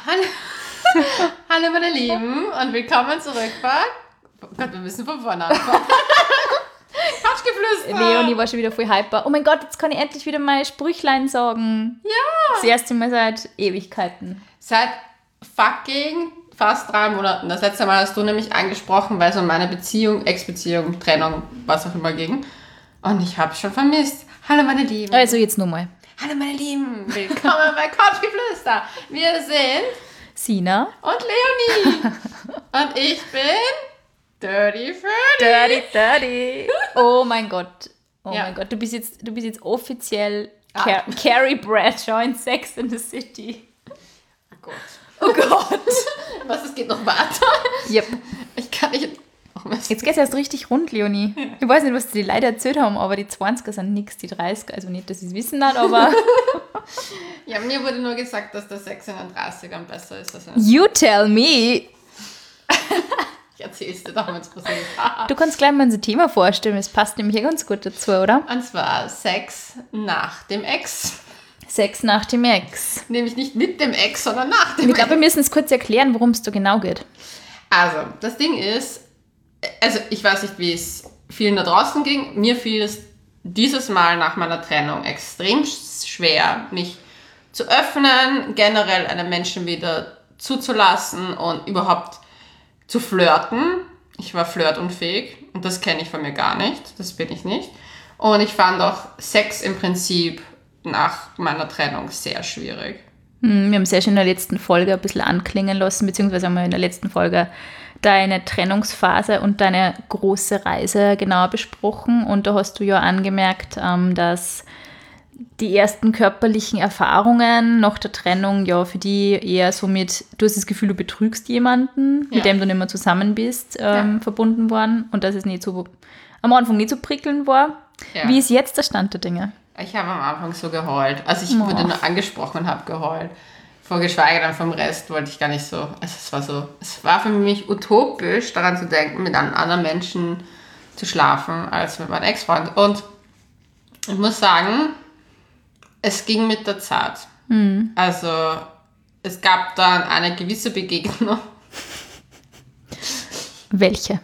Hallo. Hallo meine Lieben und willkommen zurück bei... Oh Gott, wir müssen von vorne anfangen. Couchgeflüster. Leonie war schon wieder voll hyper. Oh mein Gott, jetzt kann ich endlich wieder mal Sprüchlein sagen. Ja. Das erste Mal seit Ewigkeiten. Seit fucking fast 3 Monaten. Das letzte Mal hast du nämlich angesprochen, weil es um meine Beziehung, Ex-Beziehung, Trennung, was auch immer ging. Und ich habe schon vermisst. Hallo meine Lieben. Also jetzt nochmal. Hallo meine Lieben. Willkommen bei Couchgeflüster. Wir sind... Sina. Und Leonie. Und ich bin... Dirty Freddy. Dirty. Oh mein Gott. Oh Ja. mein Gott. Du bist jetzt offiziell Carrie Bradshaw in Sex in the City. Oh Gott. Oh Gott. Was, es geht noch weiter? Yep. Ich kann nicht... Oh, Jetzt geht es erst richtig rund, Leonie. Ich weiß nicht, was die Leute erzählt haben, aber die 20er sind nix, die 30er. Also nicht, dass sie es wissen hat, aber... Ja, mir wurde nur gesagt, dass der Sex in den 30ern besser ist als in den... You tell me. Ich erzähl's dir doch, wenn es passiert. Du kannst gleich mal unser Thema vorstellen, es passt nämlich ganz gut dazu, oder? Und zwar Sex nach dem Ex. Sex nach dem Ex. Nämlich nicht mit dem Ex, sondern nach dem Ich Ex. glaube, wir müssen es kurz erklären, worum es da genau geht. Also, das Ding ist, also ich weiß nicht, wie es vielen da draußen ging. Mir fiel es dieses Mal nach meiner Trennung extrem schwer, mich zu öffnen, generell einen Menschen wieder zuzulassen und überhaupt zu flirten. Ich war flirtunfähig und das kenne ich von mir gar nicht. Das bin ich nicht. Und ich fand auch Sex im Prinzip nach meiner Trennung sehr schwierig. Wir haben es ja schon in der letzten Folge ein bisschen anklingen lassen, beziehungsweise haben wir in der letzten Folge deine Trennungsphase und deine große Reise genauer besprochen. Und da hast du ja angemerkt, dass die ersten körperlichen Erfahrungen nach der Trennung ja für die eher so mit, du hast das Gefühl, du betrügst jemanden, mit dem du nicht mehr zusammen bist, verbunden waren und dass es nicht so, am Anfang nicht so prickelnd war. Ja. Wie ist jetzt der Stand der Dinge? Ich habe am Anfang so geheult. Also ich wurde nur angesprochen und habe geheult. Vorgeschweige dann vom Rest wollte ich gar nicht so. Also es war für mich utopisch, daran zu denken, mit einem anderen Menschen zu schlafen, als mit meinem Ex-Freund. Und ich muss sagen, es ging mit der Zeit. Also es gab dann eine gewisse Begegnung. Welche?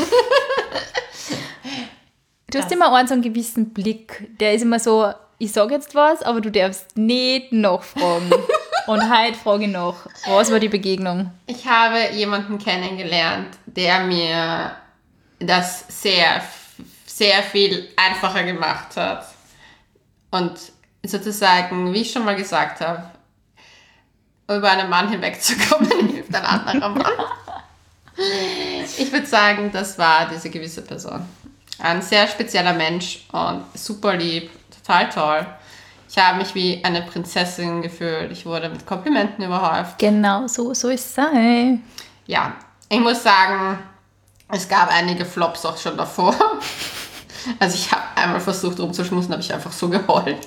Du hast immer einen so einen gewissen Blick, der ist immer so, ich sage jetzt was, aber du darfst nicht nachfragen. Und heute frage ich noch, was war die Begegnung? Ich habe jemanden kennengelernt, der mir das sehr, sehr viel einfacher gemacht hat. Und sozusagen, wie ich schon mal gesagt habe, über einen Mann hinwegzukommen, hilft ein anderer Mann. Ich würde sagen, das war diese gewisse Person. Ein sehr spezieller Mensch und super lieb, total toll. Ich habe mich wie eine Prinzessin gefühlt. Ich wurde mit Komplimenten überhäuft. Genau, so soll es sein. Ja, ich muss sagen, es gab einige Flops auch schon davor. Also ich habe einmal versucht rumzuschmusen, habe ich einfach so geheult.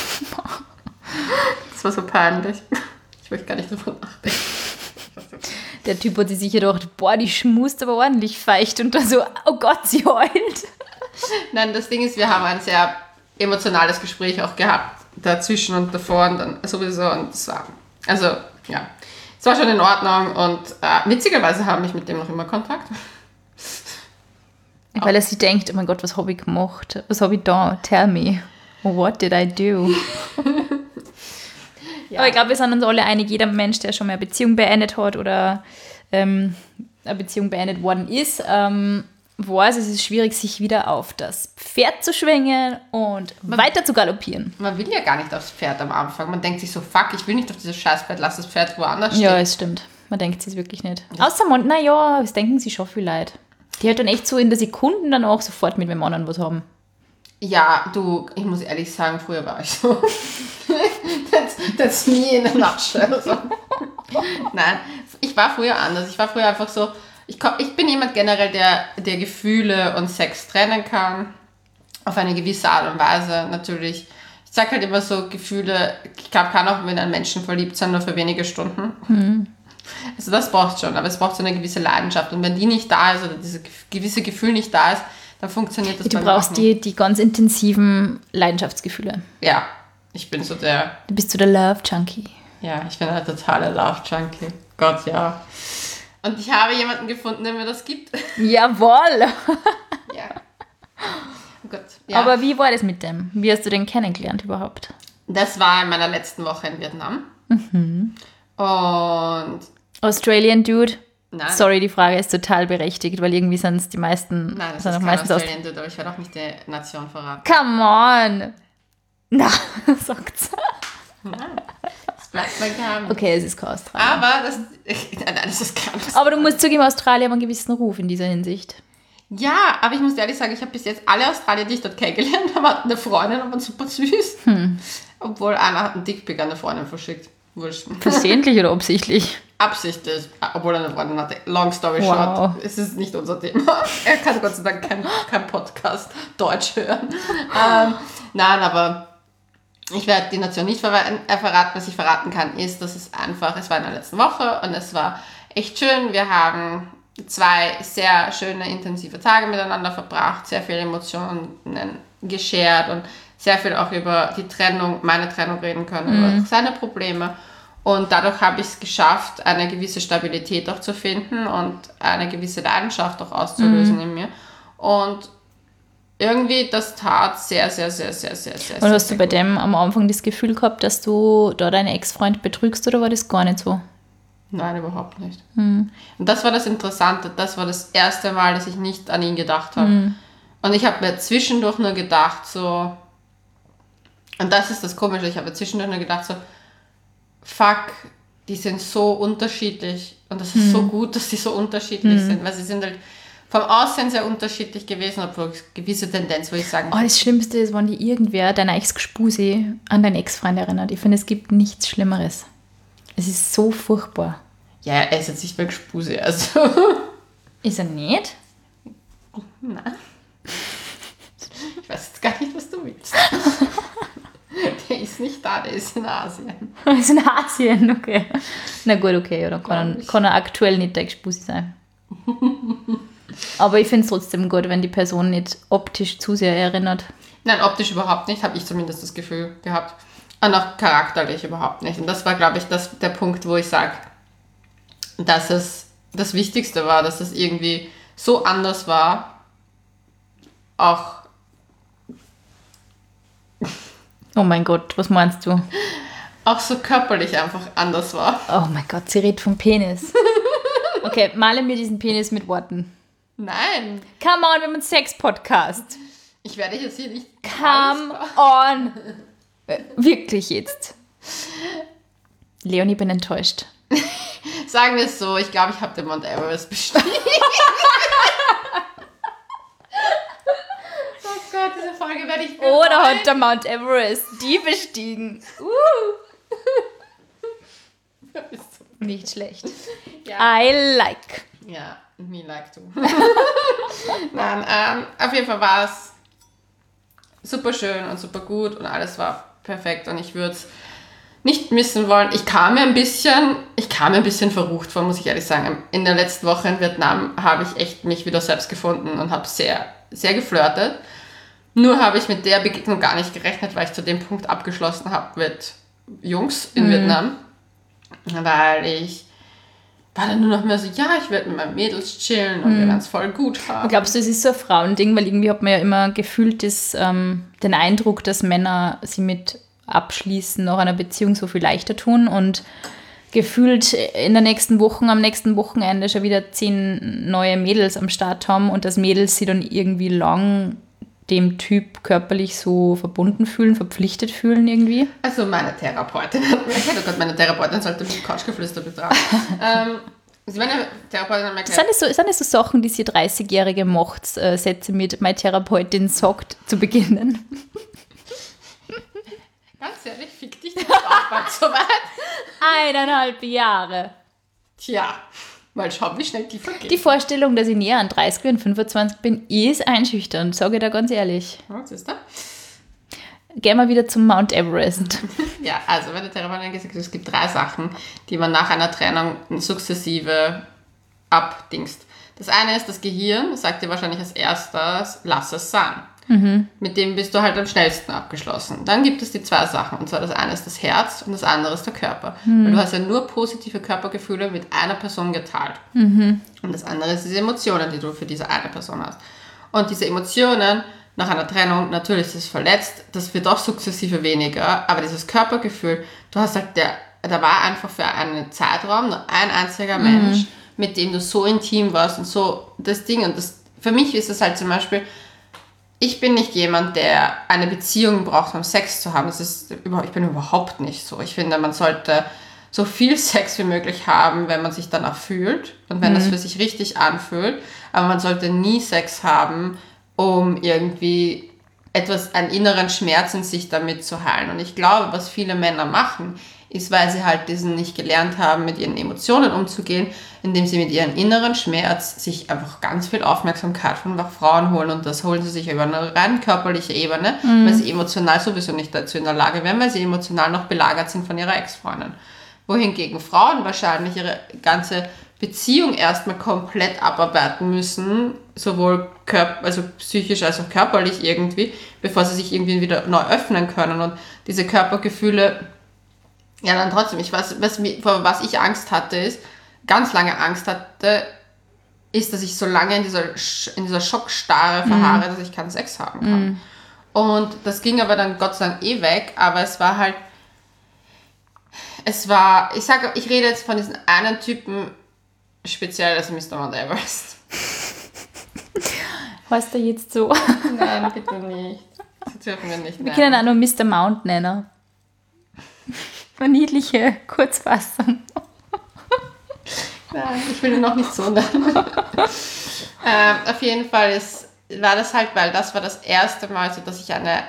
Das war so peinlich. Ich möchte gar nicht davon nachdenken. Der Typ hat sich sicher gedacht, boah, die schmust aber ordentlich feucht und dann so, oh Gott, sie heult. Nein, das Ding ist, wir haben ein sehr emotionales Gespräch auch gehabt, dazwischen und davor und dann sowieso und es war, also ja, es war schon in Ordnung und witzigerweise habe ich mit dem noch immer Kontakt. Weil er sich denkt, oh mein Gott, was habe ich gemacht? Was habe ich da? Tell me. What did I do? Ja. Aber ich glaube, wir sind uns alle einig, jeder Mensch, der schon mal eine Beziehung beendet hat oder eine Beziehung beendet worden ist, weiß, es ist schwierig, sich wieder auf das Pferd zu schwingen und weiter zu galoppieren. Man will ja gar nicht aufs Pferd am Anfang. Man denkt sich so, fuck, ich will nicht auf dieses Scheißpferd, lass das Pferd woanders stehen. Ja, es stimmt. Man denkt es wirklich nicht. Außer man, naja, das denken sie schon viel Leid. Die halt dann echt so in der Sekunde dann auch sofort mit dem anderen was haben. Ja, du, ich muss ehrlich sagen, früher war ich so. that's me in a nutshell. So. Nein, ich war früher anders. Ich war früher einfach so, ich bin jemand generell, der Gefühle und Sex trennen kann. Auf eine gewisse Art und Weise natürlich. Ich sag halt immer so, Gefühle, ich glaube, kann auch mit einem Menschen verliebt sein, nur für wenige Stunden. Also das braucht schon, aber es braucht so eine gewisse Leidenschaft. Und wenn die nicht da ist oder dieses gewisse Gefühl nicht da ist, dann funktioniert das Du bei mir auch brauchst nicht. die ganz intensiven Leidenschaftsgefühle. Ja, ich bin so der... Du bist so der Love-Junkie. Ja, ich bin ein totaler Love-Junkie. Gott, ja. Und ich habe jemanden gefunden, der mir das gibt. Jawohl! Ja. Oh Gott, ja. Aber wie war das mit dem? Wie hast du den kennengelernt überhaupt? Das war in meiner letzten Woche in Vietnam. Und Australian Dude? nein, Sorry, die Frage ist total berechtigt, weil irgendwie sind es die meisten... nein, das sind ist auch kein meistens Australian Dude, aber ich werde auch nicht die Nation verraten. Come on! Na, sagt's. Das bleibt mein Geheimnis. Okay, es ist kein Australien. Aber das ist kein Australien. Aber du musst zugeben, Australien hat einen gewissen Ruf in dieser Hinsicht. Ja, aber ich muss ehrlich sagen, ich habe bis jetzt alle Australier, die ich dort kennengelernt habe, hatten eine Freundin und waren super süß. Obwohl einer hat einen Dickpick an eine Freundin verschickt. Wurscht. Versehentlich oder absichtlich? Absichtlich, obwohl er eine Freundin hatte. Long story Wow. short, es ist nicht unser Thema. Er kann Gott sei Dank kein Podcast Deutsch hören. Nein, aber ich werde die Nation nicht verraten. Was ich verraten kann, ist, dass es war in der letzten Woche und es war echt schön. Wir haben 2 sehr schöne, intensive Tage miteinander verbracht, sehr viele Emotionen geshared und sehr viel auch über die Trennung, meine Trennung reden können, über seine Probleme. Und dadurch habe ich es geschafft, eine gewisse Stabilität auch zu finden und eine gewisse Leidenschaft auch auszulösen in mir. Und irgendwie, das tat sehr, sehr, sehr, sehr, sehr, sehr. Und hast du bei dem am Anfang das Gefühl gehabt, dass du da deinen Ex-Freund betrügst oder war das gar nicht so? Nein, überhaupt nicht. Und das war das Interessante. Das war das erste Mal, dass ich nicht an ihn gedacht habe. Und ich habe mir zwischendurch nur gedacht, so... Und das ist das Komische. Ich habe mir zwischendurch nur gedacht, so... Fuck, die sind so unterschiedlich. Und das ist so gut, dass die so unterschiedlich sind. Weil sie sind halt vom Aussehen sehr unterschiedlich gewesen, obwohl es gewisse Tendenz, würde ich sagen... Oh, das Schlimmste ist, wenn die irgendwer, deiner Ex-Gespusi, an deinen Ex-Freund erinnert. Ich finde, es gibt nichts Schlimmeres. Es ist so furchtbar. Ja, er ist jetzt nicht mehr Gespuse, also... Ist er nicht? Nein. Ich weiß jetzt gar nicht, was du willst. Der ist nicht da, der ist in Asien. Er ist in Asien, okay. Na gut, okay, oder kann er aktuell nicht der Gespusi sein. Aber ich finde es trotzdem gut, wenn die Person nicht optisch zu sehr erinnert. Nein, optisch überhaupt nicht, habe ich zumindest das Gefühl gehabt. Und auch charakterlich überhaupt nicht. Und das war, glaube ich, der Punkt, wo ich sage, dass es das Wichtigste war, dass es irgendwie so anders war, auch... Oh mein Gott, was meinst du? Auch so körperlich einfach anders war. Oh mein Gott, sie redet vom Penis. Okay, male mir diesen Penis mit Worten. Nein. Come on, wir haben einen Sex-Podcast. Ich werde jetzt hier nicht... Come on. Wirklich jetzt. Leonie, bin enttäuscht. Sagen wir es so, ich glaube, ich habe den Mount Everest bestiegen. Oh Gott, diese Folge werde ich bereuen. Oder hat der Mount Everest die bestiegen? Nicht schlecht. Ja. I like. Ja, me like too. Nein, auf jeden Fall war es super schön und super gut und alles war perfekt und ich würde es nicht missen wollen. Ich kam mir ein bisschen verrucht vor, muss ich ehrlich sagen. In der letzten Woche in Vietnam habe ich echt mich wieder selbst gefunden und habe sehr, sehr geflirtet. Nur habe ich mit der Begegnung gar nicht gerechnet, weil ich zu dem Punkt abgeschlossen habe mit Jungs in Vietnam. Weil ich war dann nur noch mehr so, ja, ich werde mit meinen Mädels chillen und wir werden es voll gut haben. Glaubst du, es ist so ein Frauending? Weil irgendwie hat man ja immer gefühlt den Eindruck, dass Männer sie mit Abschließen nach einer Beziehung so viel leichter tun und gefühlt in der nächsten Woche, am nächsten Wochenende schon wieder 10 neue Mädels am Start haben und dass Mädels sie dann irgendwie lang dem Typ körperlich so verbunden fühlen, verpflichtet fühlen irgendwie? Also meine Therapeutin hat mir erklärt, oh Gott, meine Therapeutin sollte mich Couchgeflüster betragen. Also meine Therapeutin hat mir erklärt... Sind das so Sachen, die sie 30-Jährige macht, Sätze mit meine Therapeutin sagt, zu beginnen? Ganz ehrlich, fick dich, das ist auch bald soweit. 1,5 Jahre. Tja, mal schauen, wie schnell die vergeht. Die Vorstellung, dass ich näher an 30 und 25 bin, ist einschüchternd, sage ich da ganz ehrlich. Was ist da? Gehen wir wieder zum Mount Everest. Ja, also meine Therapeutin hat gesagt, es gibt 3 Sachen, die man nach einer Trennung sukzessive abdingst. Das eine ist das Gehirn, das sagt dir wahrscheinlich als erstes, lass es sein. Mit dem bist du halt am schnellsten abgeschlossen. Dann gibt es die 2 Sachen. Und zwar das eine ist das Herz und das andere ist der Körper. Weil du hast ja nur positive Körpergefühle mit einer Person geteilt. Und das andere ist diese Emotionen, die du für diese eine Person hast. Und diese Emotionen nach einer Trennung, natürlich ist es verletzt, das wird auch sukzessive weniger, aber dieses Körpergefühl, du hast halt, da war einfach für einen Zeitraum nur ein einziger Mensch, mit dem du so intim warst und so das Ding. Und das, für mich ist es halt zum Beispiel, ich bin nicht jemand, der eine Beziehung braucht, um Sex zu haben. Ich bin überhaupt nicht so. Ich finde, man sollte so viel Sex wie möglich haben, wenn man sich danach fühlt und wenn das für sich richtig anfühlt. Aber man sollte nie Sex haben, um irgendwie einen inneren Schmerz in sich damit zu heilen. Und ich glaube, was viele Männer machen, ist, weil sie halt diesen nicht gelernt haben, mit ihren Emotionen umzugehen, indem sie mit ihrem inneren Schmerz sich einfach ganz viel Aufmerksamkeit von Frauen holen, und das holen sie sich über eine rein körperliche Ebene, weil sie emotional sowieso nicht dazu in der Lage wären, weil sie emotional noch belagert sind von ihrer Ex-Freundin. Wohingegen Frauen wahrscheinlich ihre ganze Beziehung erstmal komplett abarbeiten müssen, sowohl also psychisch als auch körperlich irgendwie, bevor sie sich irgendwie wieder neu öffnen können. Und diese Körpergefühle, ja dann trotzdem, vor was ich Angst hatte, ganz lange Angst hatte, ist, dass ich so lange in dieser Schockstarre verharre, dass ich keinen Sex haben kann. Und das ging aber dann Gott sei Dank weg, aber ich rede jetzt von diesem einen Typen, speziell das Mr. Mount Everest. Heißt der jetzt so? Nein, bitte nicht. Das dürfen wir nicht nennen. Wir können ihn auch Mr. Mount nennen. Eine niedliche Kurzfassung. Nein, ich will ihn noch nicht so nennen. Auf jeden Fall war das halt, weil das war das erste Mal so, dass ich eine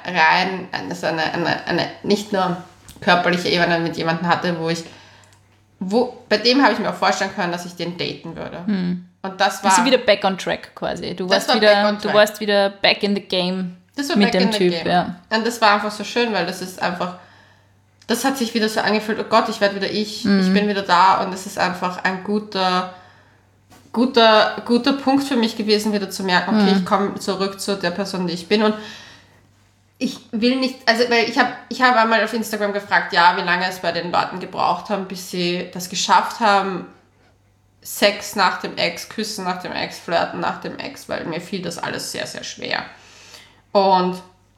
nicht nur körperliche Ebene mit jemandem hatte, bei dem habe ich mir auch vorstellen können, dass ich den daten würde. Und das war... Bist du wieder back on track quasi. Du warst wieder back in the game mit dem Typ. Ja. Und das war einfach so schön, weil das hat sich wieder so angefühlt, oh Gott, ich werde wieder ich bin wieder da, und es ist einfach ein guter Punkt für mich gewesen, wieder zu merken, okay, ich komme zurück zu der Person, die ich bin. Und ich will nicht, also weil ich habe einmal auf Instagram gefragt, ja, wie lange es bei den Leuten gebraucht haben, bis sie das geschafft haben, Sex nach dem Ex, Küssen nach dem Ex, Flirten nach dem Ex, weil mir fiel das alles sehr, sehr schwer. Und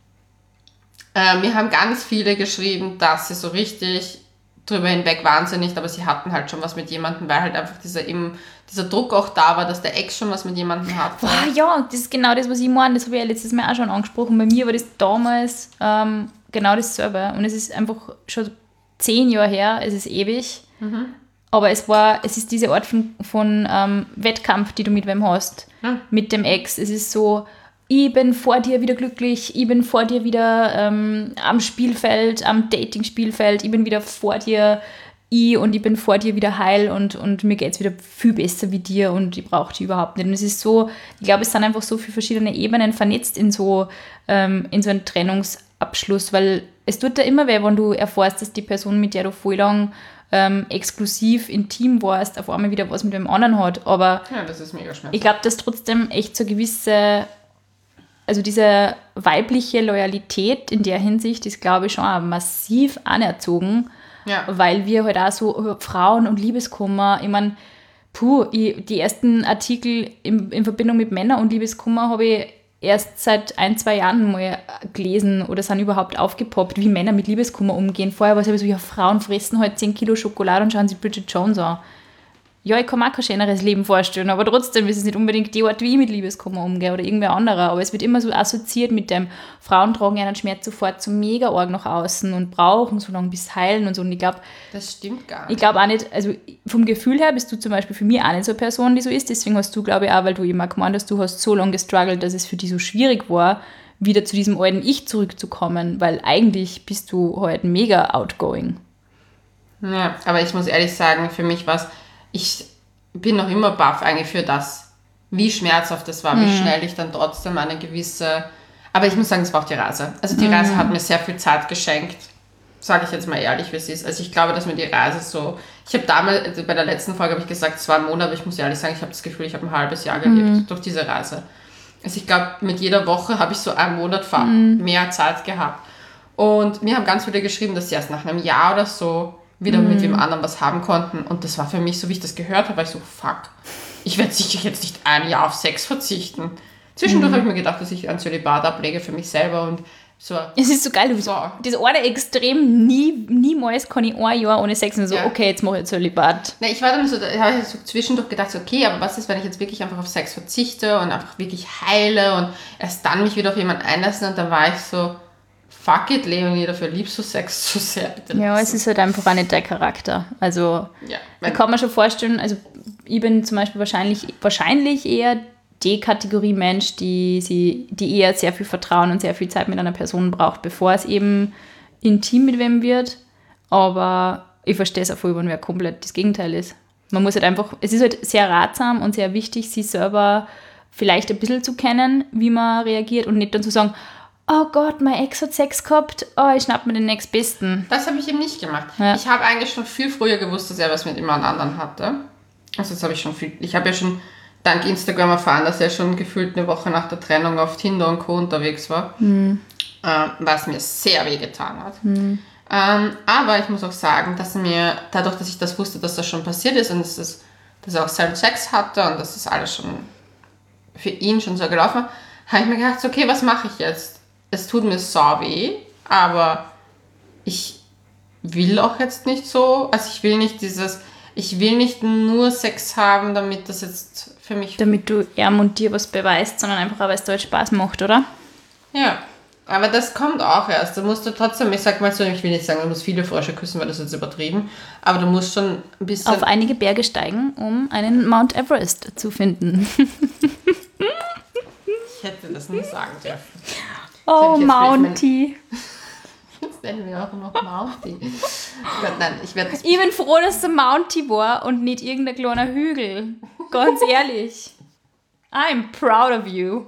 mir haben ganz viele geschrieben, dass sie so richtig drüber hinweg wahnsinnig, aber sie hatten halt schon was mit jemandem, weil halt einfach dieser Druck auch da war, dass der Ex schon was mit jemandem hat. Boah, ja, das ist genau das, was ich meine. Das habe ich ja letztes Mal auch schon angesprochen. Bei mir war das damals genau dasselbe. Und es ist einfach schon 10 Jahre her, es ist ewig. Aber es ist diese Art von Wettkampf, die du mit wem hast, mit dem Ex. Es ist so, ich bin vor dir wieder glücklich, ich bin vor dir wieder am Spielfeld, am Dating-Spielfeld, ich bin wieder vor dir, und ich bin vor dir wieder heil, und mir geht es wieder viel besser wie dir, und ich brauche dich überhaupt nicht. Und es ist so, ich glaube, es sind einfach so viele verschiedene Ebenen vernetzt in so einen Trennungsabschluss, weil es tut da immer weh, wenn du erfährst, dass die Person, mit der du voll lang exklusiv intim warst, auf einmal wieder was mit dem anderen hat. Aber ja, das ist mega schmerzhaft. Ich glaube, dass trotzdem echt so gewisse... Also diese weibliche Loyalität in der Hinsicht ist, glaube ich, schon auch massiv anerzogen, weil wir halt auch so Frauen und Liebeskummer, ich meine, die ersten Artikel in Verbindung mit Männern und Liebeskummer habe ich erst seit 1-2 Jahren mal gelesen oder sind überhaupt aufgepoppt, wie Männer mit Liebeskummer umgehen. Vorher war es so, ja, Frauen fressen halt 10 Kilo Schokolade und schauen sich Bridget Jones an. Ja, ich kann mir auch kein schöneres Leben vorstellen, aber trotzdem ist es nicht unbedingt die Art, wie ich mit Liebeskummer umgehe oder irgendwer anderer. Aber es wird immer so assoziiert mit dem, Frauen tragen einen Schmerz sofort so mega arg nach außen und brauchen so lange bis heilen und so. Und ich glaube... Das stimmt gar nicht. Ich glaube auch nicht, also vom Gefühl her bist du zum Beispiel für mich auch nicht so eine Person, die so ist. Deswegen hast du, glaube ich, auch, weil du immer gemeint hast, du hast so lange gestruggelt, dass es für dich so schwierig war, wieder zu diesem alten Ich zurückzukommen, weil eigentlich bist du halt mega outgoing. Ja, aber ich muss ehrlich sagen, für mich war es... Ich bin noch immer baff eigentlich für das, wie schmerzhaft das war, wie schnell ich dann trotzdem eine gewisse... Aber ich muss sagen, es war auch die Reise. Also die Reise hat mir sehr viel Zeit geschenkt, sage ich jetzt mal ehrlich, wie es ist. Also ich glaube, dass mir die Reise so... Ich habe damals, also bei der letzten Folge habe ich gesagt, 2 Monate, aber ich muss ehrlich sagen, ich habe das Gefühl, ich habe ein halbes Jahr gelebt durch diese Reise. Also ich glaube, mit jeder Woche habe ich so einen Monat mehr Zeit gehabt. Und mir haben ganz viele geschrieben, dass sie erst nach einem Jahr oder so wieder mit wem anderen was haben konnten. Und das war für mich, so wie ich das gehört habe, war ich so, fuck, ich werde sicher jetzt nicht ein Jahr auf Sex verzichten. Zwischendurch habe ich mir gedacht, dass ich ein Zölibat ablege für mich selber und so. Es ist so geil, du bist das eine Extrem, niemals kann ich ein Jahr ohne Sex und so, okay, jetzt mache ich Zölibat. Na, ich war dann so, da habe ich so zwischendurch gedacht, so, okay, aber was ist, wenn ich jetzt wirklich einfach auf Sex verzichte und einfach wirklich heile und erst dann mich wieder auf jemanden einlassen, und dann war ich so, fuck it, Leonie, dafür liebst du Sex so sehr. Bitte. Ja, es ist halt einfach auch nicht dein Charakter. Also, da kann man schon vorstellen, also ich bin zum Beispiel wahrscheinlich eher die Kategorie Mensch, die eher sehr viel Vertrauen und sehr viel Zeit mit einer Person braucht, bevor es eben intim mit wem wird. Aber ich verstehe es auch voll, wenn wer komplett das Gegenteil ist. Man muss halt einfach, es ist halt sehr ratsam und sehr wichtig, sich selber vielleicht ein bisschen zu kennen, wie man reagiert und nicht dann zu sagen, oh Gott, mein Ex hat Sex gehabt, oh, ich schnapp mir den nächstbesten. Das habe ich eben nicht gemacht. Ja. Ich habe eigentlich schon viel früher gewusst, dass er was mit jemand anderen hatte. Also das habe ich schon viel, ich habe ja schon dank Instagram erfahren, dass er schon gefühlt eine Woche nach der Trennung auf Tinder und Co. unterwegs war, was mir sehr wehgetan hat. Aber ich muss auch sagen, dass mir, dadurch, dass ich das wusste, dass das schon passiert ist und dass er auch selber Sex hatte und dass das alles schon für ihn schon so gelaufen war, habe ich mir gedacht, okay, was mache ich jetzt? Es tut mir so weh, aber ich will auch jetzt nicht so, also ich will nicht nur Sex haben, damit das jetzt für mich... Damit du ihm und dir was beweist, sondern einfach, weil es dir halt Spaß macht, oder? Ja, aber das kommt auch erst. Da musst du trotzdem, ich sag mal so, ich will nicht sagen, du musst viele Frösche küssen, weil das ist jetzt übertrieben, aber du musst schon ein bisschen... Auf einige Berge steigen, um einen Mount Everest zu finden. Ich hätte das nie sagen dürfen. Oh, Mountie. Jetzt nennen wir auch noch Mountie. Nein, ich bin froh, dass der Mountie war und nicht irgendein kleiner Hügel. Ganz ehrlich. I'm proud of you.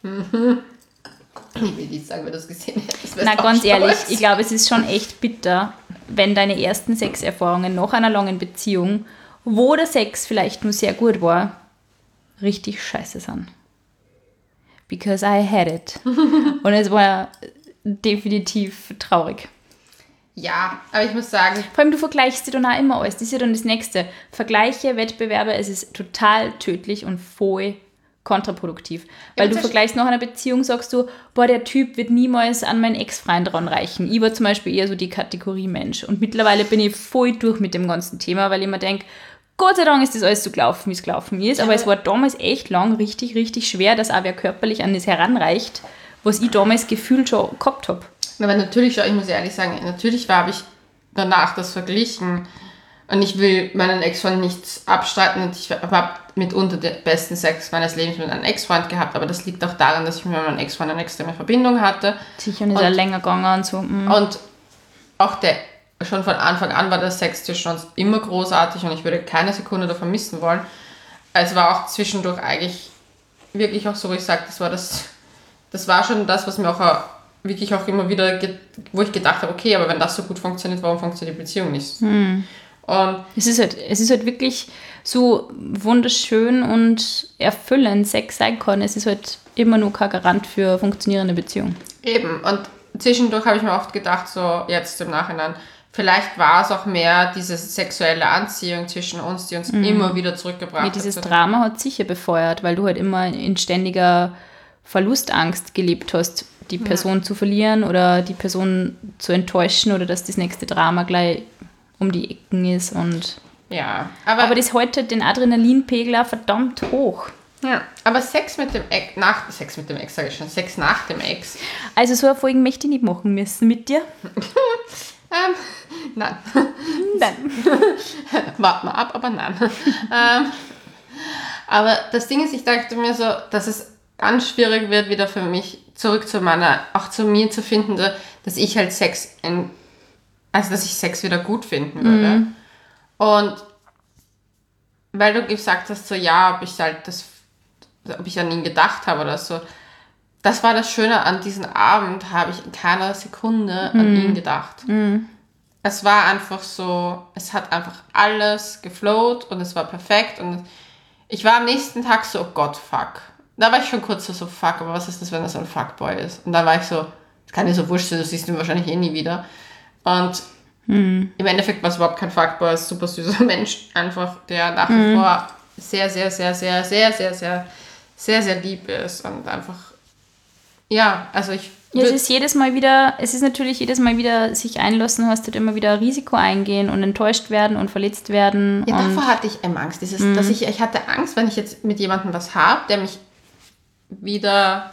Ich will nicht sagen, wenn du es gesehen hättest. Na, ganz ehrlich, ich glaube, es ist schon echt bitter, wenn deine ersten Sexerfahrungen nach einer langen Beziehung, wo der Sex vielleicht nur sehr gut war, richtig scheiße sind. Because I had it. Und es war definitiv traurig. Ja, aber ich muss sagen... Vor allem, du vergleichst sie dann auch immer alles. Das ist ja dann das Nächste. Vergleiche, Wettbewerbe, es ist total tödlich und voll kontraproduktiv. Weil du vergleichst nach einer Beziehung, sagst du, boah, der Typ wird niemals an meinen Ex-Freund ranreichen. Ich war zum Beispiel eher so die Kategorie Mensch. Und mittlerweile bin ich voll durch mit dem ganzen Thema, weil ich mir denke, Gott sei Dank ist das alles so gelaufen, wie es gelaufen ist. Aber es war damals echt lang richtig, richtig schwer, dass auch wer körperlich an das heranreicht, was ich damals gefühlt schon gehabt habe. Aber natürlich, ich muss ehrlich sagen, natürlich habe ich danach das verglichen. Und ich will meinen Ex-Freund nichts abstreiten. Und ich habe mitunter den besten Sex meines Lebens mit einem Ex-Freund gehabt. Aber das liegt auch daran, dass ich mit meinem Ex-Freund eine extreme Verbindung hatte. Sicher, und ist er länger gegangen und so. Und auch schon von Anfang an war der Sex zwischen uns immer großartig und ich würde keine Sekunde davon missen wollen. Es war auch zwischendurch eigentlich wirklich auch so, wo ich sage, das war schon das, was mir auch wirklich auch immer wieder, wo ich gedacht habe, okay, aber wenn das so gut funktioniert, warum funktioniert die Beziehung nicht? Und es ist halt wirklich so wunderschön und erfüllend Sex sein kann. Es ist halt immer nur kein Garant für funktionierende Beziehung. Eben, und zwischendurch habe ich mir oft gedacht, so jetzt im Nachhinein, vielleicht war es auch mehr diese sexuelle Anziehung zwischen uns, die uns immer wieder zurückgebracht hat. Dieses Drama hat sicher befeuert, weil du halt immer in ständiger Verlustangst gelebt hast, die Person zu verlieren oder die Person zu enttäuschen oder dass das nächste Drama gleich um die Ecken ist. Und ja, aber das hält halt den Adrenalinpegel auch verdammt hoch. Ja, aber Sex nach dem Ex. Also so eine Folge möchte ich nicht machen müssen mit dir. Nein. Nein. Warten wir ab, aber nein. Aber das Ding ist, ich dachte mir so, dass es ganz schwierig wird, wieder für mich zurück zu mir zu finden, dass ich halt dass ich Sex wieder gut finden würde. Und weil du gesagt hast, so ja, ob ich an ihn gedacht habe oder so, das war das Schöne an diesem Abend, habe ich in keiner Sekunde an ihn gedacht. Es war einfach so, es hat einfach alles geflowt und es war perfekt und ich war am nächsten Tag so, oh Gott, fuck. da war ich schon kurz so, fuck, aber was ist das, wenn das ein Fuckboy ist? Und da war ich so, das kann dir so wurscht sein, du siehst ihn wahrscheinlich eh nie wieder. Und im Endeffekt war es überhaupt kein Fuckboy, es ist ein super süßer Mensch, einfach, der nach wie vor sehr, sehr, sehr, sehr, sehr, sehr, sehr, sehr, sehr lieb ist und einfach, ja, also ich... Ja, es ist natürlich jedes Mal wieder sich einlassen, hast du immer wieder Risiko eingehen und enttäuscht werden und verletzt werden. Ja, und davor hatte ich Angst, dass ich hatte Angst, wenn ich jetzt mit jemandem was habe, der mich wieder,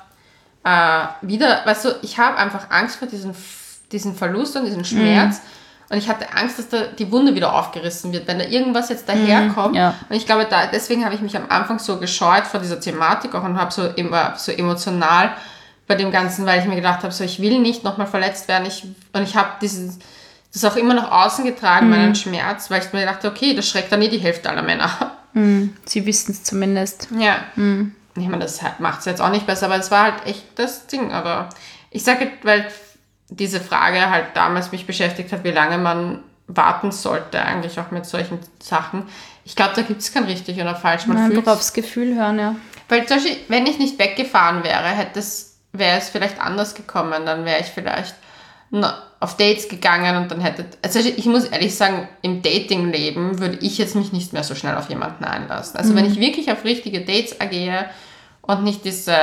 weißt du, ich habe einfach Angst vor diesen Verlust und diesen Schmerz. Und ich hatte Angst, dass da die Wunde wieder aufgerissen wird, wenn da irgendwas jetzt daherkommt. Ja. Und ich glaube, deswegen habe ich mich am Anfang so gescheut vor dieser Thematik auch und habe so immer so emotional bei dem Ganzen, weil ich mir gedacht habe, so ich will nicht nochmal verletzt werden. Und ich habe das auch immer nach außen getragen, meinen Schmerz, weil ich mir gedacht habe, okay, das schreckt dann die Hälfte aller Männer ab. Sie wissen es zumindest. Ja. Ich meine, das macht es jetzt auch nicht besser, aber es war halt echt das Ding. Aber ich sage, weil diese Frage halt damals mich beschäftigt hat, wie lange man warten sollte eigentlich auch mit solchen Sachen. Ich glaube, da gibt es kein richtig oder falsch. Man fühlt aufs Gefühl hören, ja. Weil zum Beispiel, wenn ich nicht weggefahren wäre, wäre es vielleicht anders gekommen. Dann wäre ich vielleicht auf Dates gegangen und dann also ich muss ehrlich sagen, im Dating-Leben würde ich jetzt mich nicht mehr so schnell auf jemanden einlassen. Also wenn ich wirklich auf richtige Dates gehe und nicht diese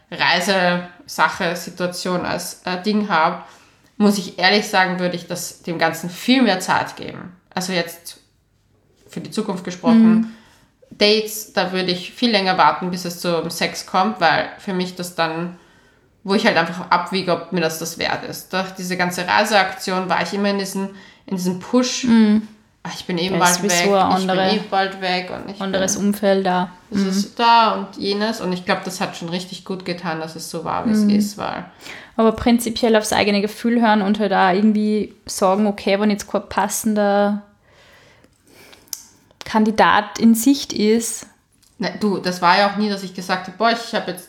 Reisesache-Situation als Ding habe, muss ich ehrlich sagen, würde ich dem Ganzen viel mehr Zeit geben. Also jetzt für die Zukunft gesprochen, Dates, da würde ich viel länger warten, bis es zum Sex kommt, weil für mich das dann, wo ich halt einfach abwiege, ob mir das wert ist. Durch diese ganze Reiseaktion war ich immer in diesem Push, ich bin eben bald weg. Und anderes Umfeld da. Das ist da und jenes. Und ich glaube, das hat schon richtig gut getan, dass es so war, wie es ist. Aber prinzipiell aufs eigene Gefühl hören und halt da irgendwie sagen, okay, wenn jetzt kein passender Kandidat in Sicht ist. Na, du, das war ja auch nie, dass ich gesagt habe, boah,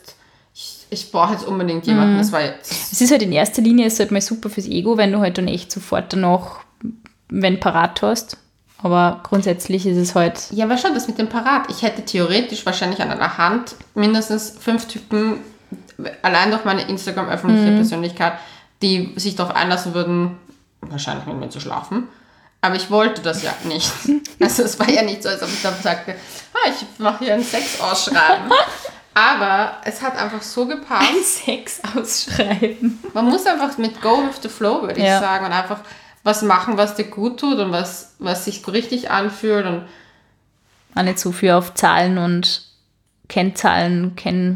ich brauche jetzt unbedingt jemanden. Das war jetzt... Es ist halt in erster Linie halt mal super fürs Ego, wenn du halt dann echt sofort danach, wenn parat hast. Aber grundsätzlich ist es halt... Ja, aber schon, das mit dem Parat. Ich hätte theoretisch wahrscheinlich an einer Hand mindestens 5 Typen, allein durch meine Instagram-öffentliche Persönlichkeit, die sich darauf einlassen würden, wahrscheinlich mit mir zu schlafen. Aber ich wollte das ja nicht. Also es war ja nicht so, als ob ich dann sagte, ich mache hier ein Sex-Ausschreiben. Aber es hat einfach so gepasst. Ein Sex-Ausschreiben. Man muss einfach mit Go with the Flow, würde ich sagen, und einfach was machen, was dir gut tut und was sich richtig anfühlt. Und auch nicht so viel auf Zahlen und Kennzahlen,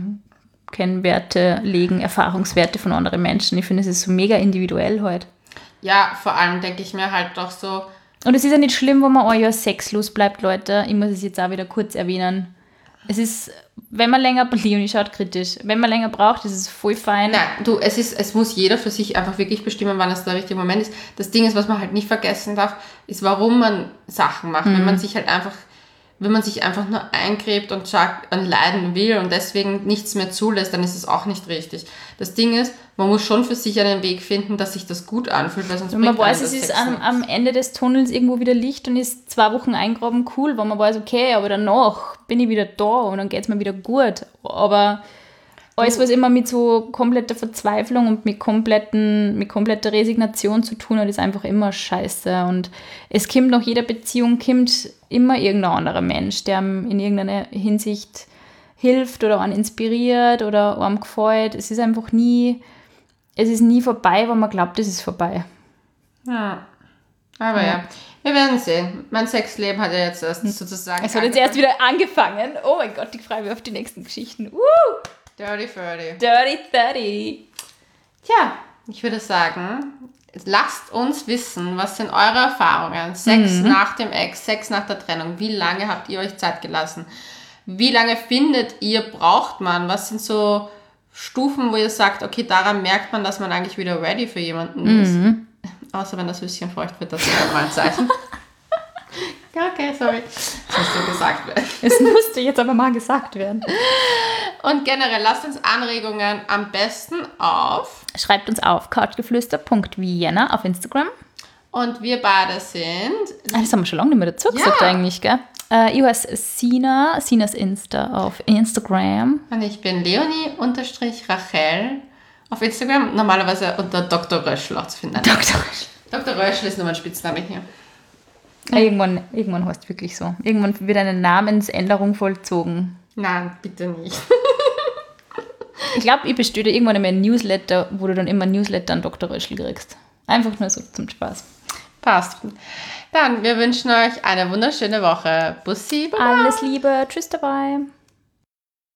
Kennwerte legen, Erfahrungswerte von anderen Menschen. Ich finde, es ist so mega individuell halt. Ja, vor allem denke ich mir halt doch so... Und es ist ja nicht schlimm, wenn man ein Jahr sexlos bleibt, Leute. Ich muss es jetzt auch wieder kurz erwähnen. Es ist, wenn man länger... Leonie schaut kritisch. Wenn man länger braucht, ist es voll fein. Nein, du, es muss jeder für sich einfach wirklich bestimmen, wann es der richtige Moment ist. Das Ding ist, was man halt nicht vergessen darf, ist, warum man Sachen macht. Wenn man sich einfach nur eingräbt und sagt, an leiden will und deswegen nichts mehr zulässt, dann ist es auch nicht richtig. Das Ding ist, man muss schon für sich einen Weg finden, dass sich das gut anfühlt, weil sonst wenn man weiß, es ist am Ende des Tunnels irgendwo wieder Licht und ist 2 Wochen eingraben, cool, weil man weiß, okay, aber danach bin ich wieder da und dann geht es mir wieder gut. Aber alles, was immer mit so kompletter Verzweiflung und mit kompletter Resignation zu tun hat, ist einfach immer scheiße. Und es kommt nach jeder Beziehung immer irgendein anderer Mensch, der einem in irgendeiner Hinsicht hilft oder einen inspiriert oder einem gefällt. Es ist nie vorbei, weil man glaubt, es ist vorbei. Ja, aber ja. Wir werden sehen. Mein Sexleben hat ja jetzt erst sozusagen... Es hat jetzt erst wieder angefangen. Oh mein Gott, ich freue mich auf die nächsten Geschichten. Dirty 30. Dirty 30. Tja, ich würde sagen, lasst uns wissen, was sind eure Erfahrungen? Sex nach dem Ex, Sex nach der Trennung. Wie lange habt ihr euch Zeit gelassen? Wie lange findet ihr, braucht man? Was sind so Stufen, wo ihr sagt, okay, daran merkt man, dass man eigentlich wieder ready für jemanden ist? Außer wenn das Höschen feucht wird, das ist ja mal ein Zeichen. Okay, sorry. Das muss so gesagt werden. Es musste jetzt aber mal gesagt werden. Und generell, lasst uns Anregungen am besten auf... Schreibt uns auf couchgeflüster.vienna auf Instagram. Und wir beide sind... Das haben wir schon lange nicht mehr dazu gesagt eigentlich, gell? Ich heiße Sinas Insta auf Instagram. Und ich bin Leonie-Rachel auf Instagram, normalerweise unter Dr. Röschl auch zu finden. Dr. Röschl ist nur mein Spitzname hier. Irgendwann heißt es wirklich so. Irgendwann wird eine Namensänderung vollzogen. Nein, bitte nicht. Ich glaube, ich bestelle irgendwann einmal ein Newsletter, wo du dann immer ein Newsletter an Dr. Röschl kriegst. Einfach nur so zum Spaß. Passt. Dann, wir wünschen euch eine wunderschöne Woche. Bussi, baba. Alles Liebe. Tschüss dabei.